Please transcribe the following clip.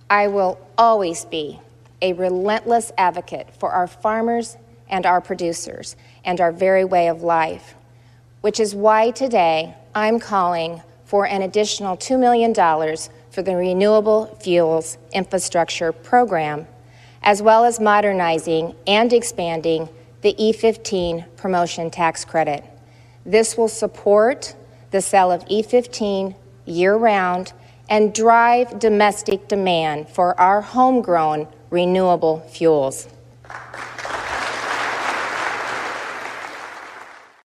I will always be a relentless advocate for our farmers and our producers and our very way of life, which is why today I'm calling for an additional $2 million for the Renewable Fuels Infrastructure Program, as well as modernizing and expanding the E15 promotion tax credit. This will support the sale of E15 year-round and drive domestic demand for our homegrown renewable fuels.